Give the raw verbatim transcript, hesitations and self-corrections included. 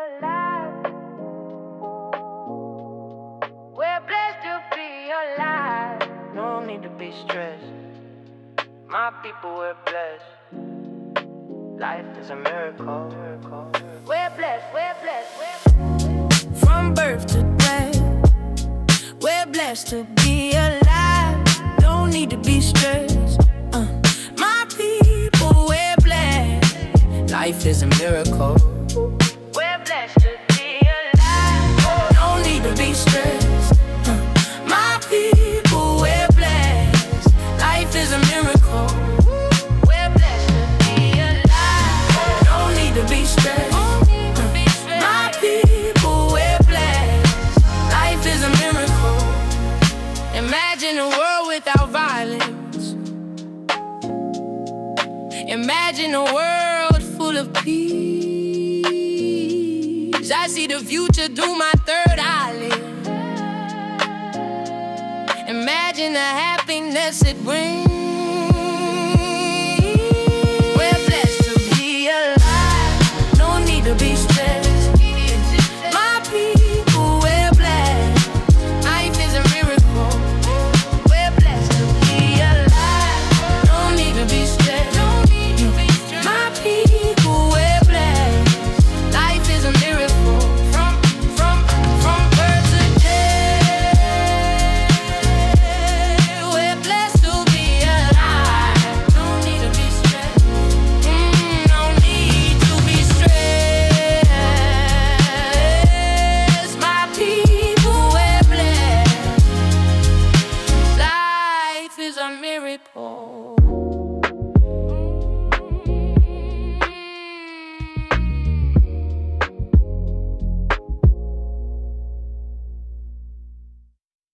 alive. We're blessed to be alive. No need to be stressed. My people, we're blessed. Life is a miracle. We're blessed, we're blessed, we're blessed. From birth to death, we're blessed to be alive. Don't need to be stressed. Uh, my people, we're blessed. Life is a miracle. We're blessed to be alive. Don't need to be stressed. Uh, my people, we're blessed. Life is a miracle. We're blessed to be alive. Don't need to be stressed. My people, we're blessed. Life is a miracle. Imagine a world without violence. Imagine a world full of peace. I see the future through my third eyelid. Imagine the happiness it brings.